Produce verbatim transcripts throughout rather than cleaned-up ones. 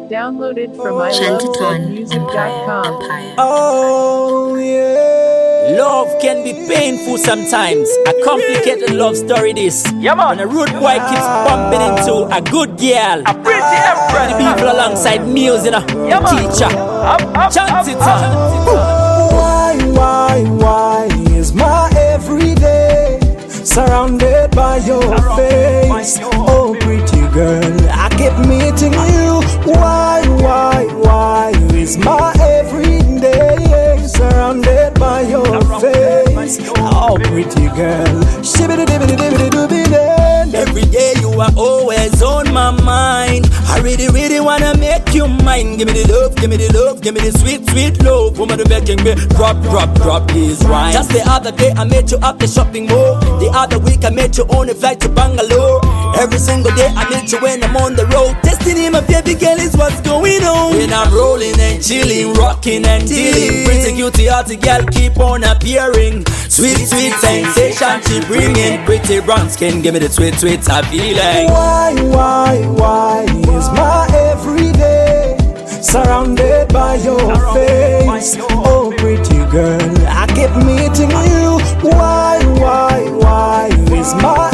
Downloaded from my Shantaton music dot Empire, com. Empire. Oh yeah. Love can be painful sometimes. A complicated love story this. Yeah, man. When a rude boy keeps bumping into a good girl. A pretty empress. The people alongside meals, you know. Yeah, man. Teacher. Up, up, Chance it up, up. on. Why, why, why is my everyday surrounded by your Surrounded by face? your Oh, pretty girl, I keep meeting you. Why, why, why is my everyday surrounded by your Surrounded by face? your Oh, face. pretty girl, shibbity dibbity dibbity doobie then. Every day you are always on my mind. I really, really wanna make you mine. Give me the love, give me the love, give me the sweet, sweet love. Woman, you're making me drop, drop, drop these rhymes. Just the other day I met you at the shopping mall. The other week I met you on a flight to Bangalore. Every single day I meet you when I'm on the road. Destiny, my baby girl, is what's going on. When I'm rolling and chilling, rocking and dealing. Pretty cutie, hearty girl, keep on appearing. Sweet, sweet sensation she bringing. Pretty brown skin, give me the sweet, sweet feeling. Why, why, why is my everyday surrounded by your Surrounded by face? your Oh, pretty girl, I keep meeting you. Why, why, why is my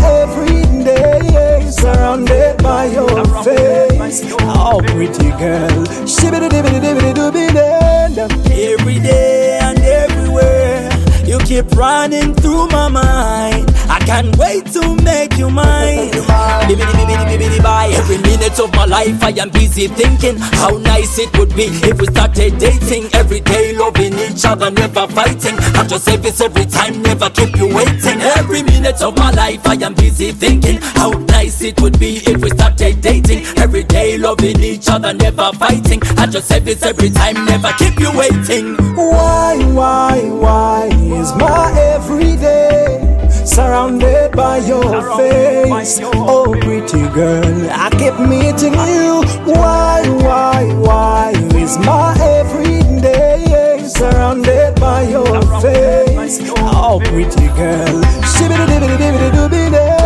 everyday surrounded by your Surrounded by face? your Oh, pretty girl, shibbity dibbity dibbity doobie then. Every day and everywhere, you keep running through my mind. I can't wait to make you mine. Bibbidi bibbidi bibbidi bye. Every minute of my life I am busy thinking how nice it would be if we started dating. Every day loving each other, never fighting. At your service every time, never keep you waiting. Every minute of my life I am busy thinking how nice it would be if we started dating. Every day loving each other, never fighting. At your service every time, never keep you waiting. Why, why, why is my everyday surrounded by your Surrounded by face? your Oh, pretty girl, I keep meeting you. Why, why, why is my everyday surrounded by your Surrounded by face? your Oh, pretty girl, shibbity dibbity dibbity doobie then.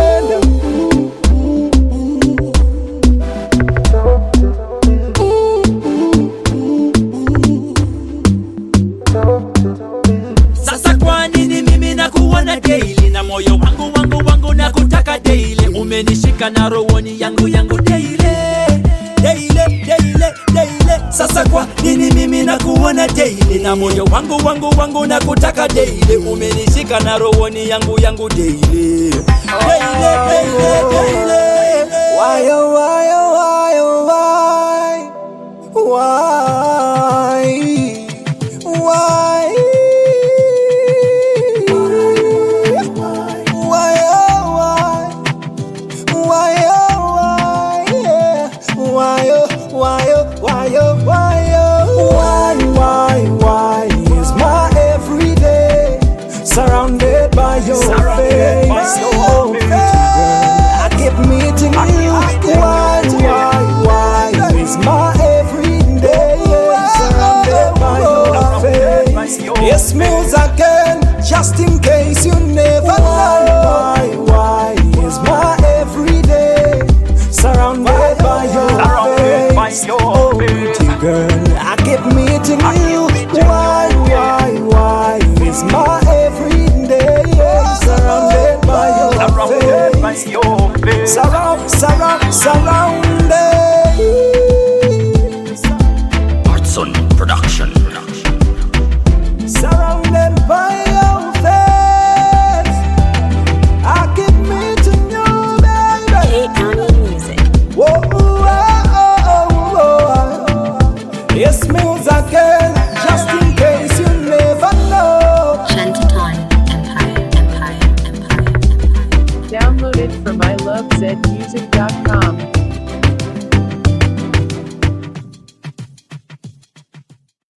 Sasa kwa nini mimi nakuona daily na moyo wangu wangu wangu nakutaka daily? Umenishika na rohoni yangu yangu daily daily daily daily. Sasa kwa nini mimi nakuona daily na moyo wangu wangu wangu nakutaka daily? Umenishika na rohoni yangu yangu daily daily daily daily. Why, oh, why, oh, why, oh, why? Why? Why? Why, oh, why? Why, oh, why? Yeah. Why, oh, why, oh, why, oh, why, oh? Why, why, why is my everyday surrounded by your Surrounded by face? your Oh, face. pretty girl, I keep meeting you. Why, why, why is my everyday surrounded by your face? Yes, moves again, just in case you never know. Why, why is my everyday surrounded by your Surrounded by face? your Oh, face. pretty girl, I keep meeting you. Why, why, why is my everyday surrounded by your Surrounded by face? your face. Surround, surround, surrounded. Artson Production. Surrounded by your face. I keep meeting you, baby. K-County Music. Whoa, oh, oh, oh. Yes, moves again, just in case you never know. Shantaton Empire, Empire, Empire, Empire. Downloaded from my love zed music dot com.